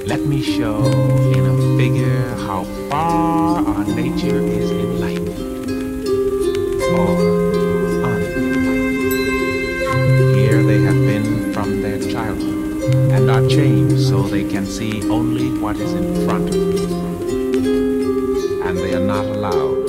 Let me show in a figure how far our nature is enlightened or unenlightened. Here they have been from their childhood and are changed so they can see only what is in front of them. And they are not allowed